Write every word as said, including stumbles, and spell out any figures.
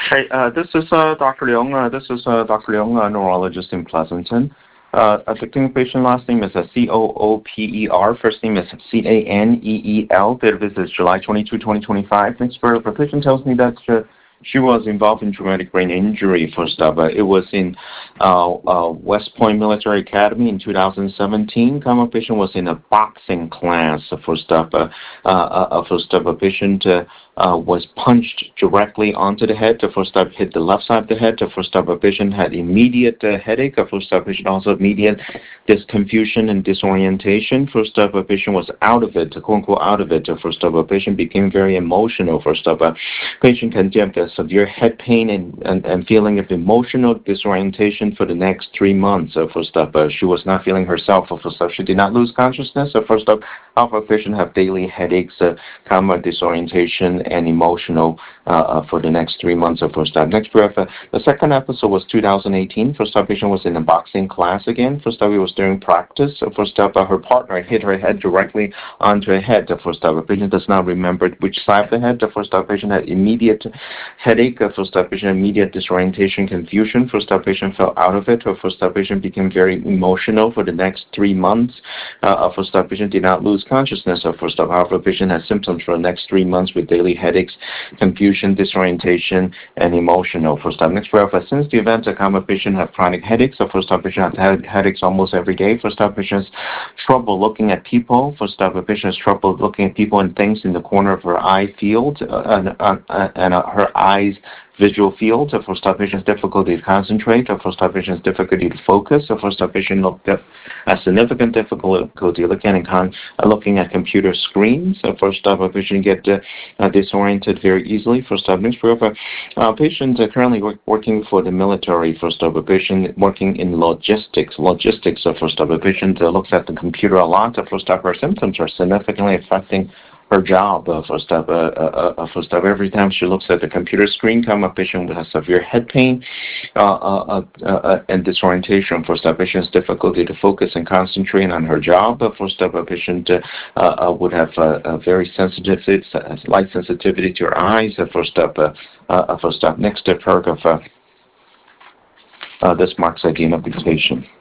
Hey, uh, this is uh, Doctor Leung. Uh, this is uh, Doctor Leung, a neurologist in Pleasanton. Uh, a victim patient last name is a C O O P E R. First name is C A N E E L. Date of visit is July twenty-second, twenty twenty-five. Next birth, the patient tells me that uh, she was involved in traumatic brain injury. First up, uh, it was in uh, uh, West Point Military Academy in two thousand seventeen. Common patient was in a boxing class. First up, uh, uh, uh, first up, a patient. Uh, Uh, was punched directly onto the head. The first up hit the left side of the head. The first up, a patient had immediate uh, headache. The first up, patient also immediate this confusion and disorientation. First up, a patient was out of it, quote unquote out of it. The first up, a patient became very emotional. First up, a patient can get the severe head pain and, and, and feeling of emotional disorientation for the next three months. So first up, uh, she was not feeling herself. First up, she did not lose consciousness. So first up, alpha patient have daily headaches, uh, comma disorientation, and emotional uh, uh, for the next three months of first up. Next breath, uh, the second episode was two thousand eighteen. First up, patient was in a boxing class again. First up, it was during practice. So first up, uh, her partner hit her head directly onto her head. The first up, the patient does not remember which side of the head. The first up, patient had immediate headache. The first up, patient immediate disorientation, confusion. First up, patient fell out of it. Her first up, patient became very emotional for the next three months. Uh, first up, patient did not lose consciousness. Her first up, however, patient has symptoms for the next three months with daily headaches, confusion, disorientation, and emotional. First up, next breath. Since the event, a common patient have chronic headaches. So first up, patient has headaches almost every day. First up, patient has trouble looking at people. First up, patient has trouble looking at people and things in the corner of her eye field uh, and, uh, and uh, her eyes visual field. So first up, patient has difficulty to concentrate. So first up, patient has difficulty to focus. So first up, patient looked at a significant difficulty looking at con- uh, looking at computer screens. So first up, a patient get uh, uh, disoriented very easily. First up, next breath. Uh, patient uh, currently work, working for the military. First up, a patient working in logistics. Logistics. So first up, a patient uh, looks at the computer a lot. So first up, her symptoms are significantly affecting her job. Uh, first up, uh, uh, uh, first up, every time she looks at the computer screen, come a patient with severe head pain uh, uh, uh, uh, and disorientation. First up, patient's difficulty to focus and concentrate on her job. Uh, first up, a patient uh, uh, would have uh, a very sensitive, uh, light sensitivity to her eyes. Uh, first up, uh, uh, first up, next uh, paragraph. Uh, uh, this marks identification.